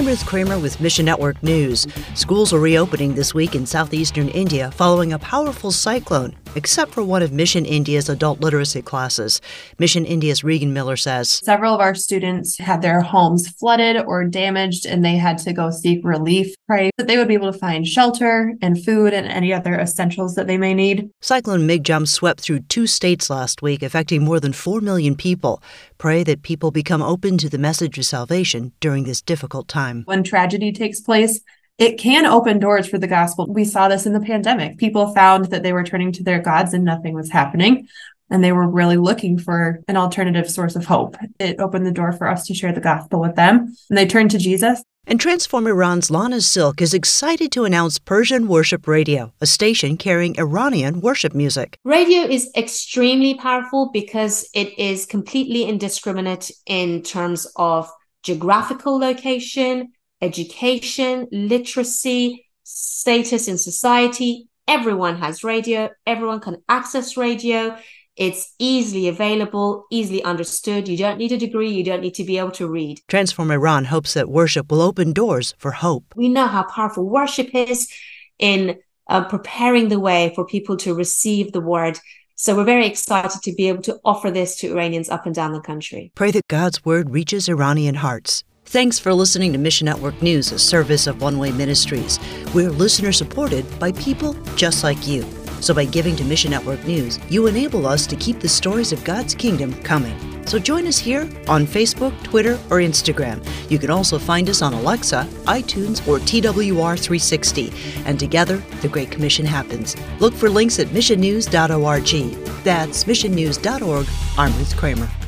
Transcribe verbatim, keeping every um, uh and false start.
I'm Ruth Kramer with Mission Network News. Schools are reopening this week in southeastern India following a powerful cyclone, except for one of Mission India's adult literacy classes. Mission India's Regan Miller says, Several of our students had their homes flooded or damaged, and they had to go seek relief. Pray that they would be able to find shelter and food and any other essentials that they may need. Cyclone Migjum swept through two states last week, affecting more than four million people. Pray that people become open to the message of salvation during this difficult time. When tragedy takes place, it can open doors for the gospel. We saw this in the pandemic. People found that they were turning to their gods and nothing was happening, and they were really looking for an alternative source of hope. It opened the door for us to share the gospel with them, and they turned to Jesus. And Transform Iran's Lana Silk is excited to announce Persian Worship Radio, a station carrying Iranian worship music. Radio is extremely powerful because it is completely indiscriminate in terms of geographical location, education, literacy, status in society. Everyone has radio. Everyone can access radio. It's easily available, easily understood. You don't need a degree. You don't need to be able to read. Transform Iran hopes that worship will open doors for hope. We know how powerful worship is in uh, preparing the way for people to receive the word. So we're very excited to be able to offer this to Iranians up and down the country. Pray that God's word reaches Iranian hearts. Thanks for listening to Mission Network News, a service of One Way Ministries. We're listener-supported by people just like you. So by giving to Mission Network News, you enable us to keep the stories of God's kingdom coming. So join us here on Facebook, Twitter, or Instagram. You can also find us on Alexa, iTunes, or T W R three sixty. And together, the Great Commission happens. Look for links at mission news dot org. That's mission news dot org. I'm Ruth Kramer.